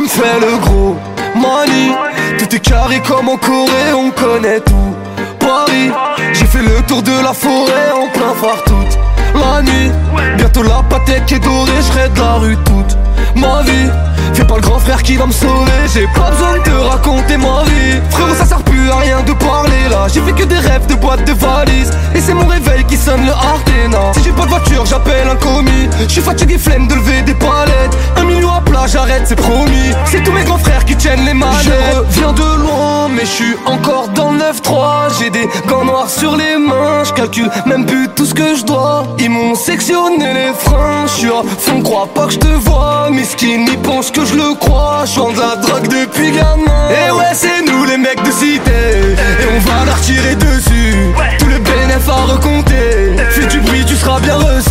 me fais le gros. Mani, tout est carré comme en Corée, on connaît tout. Paris, j'ai fait le tour de la forêt en plein phare toute la nuit. Bientôt la pâtette qui est dorée, j'serai de la rue toute ma vie. Fais pas le grand frère qui va me sauver, j'ai pas besoin de te raconter ma vie. Frérot, ça sert plus à rien de parler là. J'ai fait que des rêves de boîtes de valises, et c'est mon réveil qui sonne le Ardena. Si j'ai pas de voiture, j'appelle un commis. J'suis fatigué, flemme de lever des palettes. 1 million à plat, j'arrête, c'est promis. C'est tous mes grands frères qui tiennent les manettes. Je reviens de loin, mais j'suis encore dans le 9-3. J'ai des gants noirs sur les mains, j'calcule même plus tout ce que je dois. Ils m'ont sectionné les freins, j'suis à fond, crois pas que je te vois. Miskin, ils pensent que je le crois, j'vends de la drogue depuis gamin. Et ouais, c'est nous les mecs de cité, et on va leur tirer dessus. Tout le bénéfice à recompter, fais du bruit, tu seras bien reçu.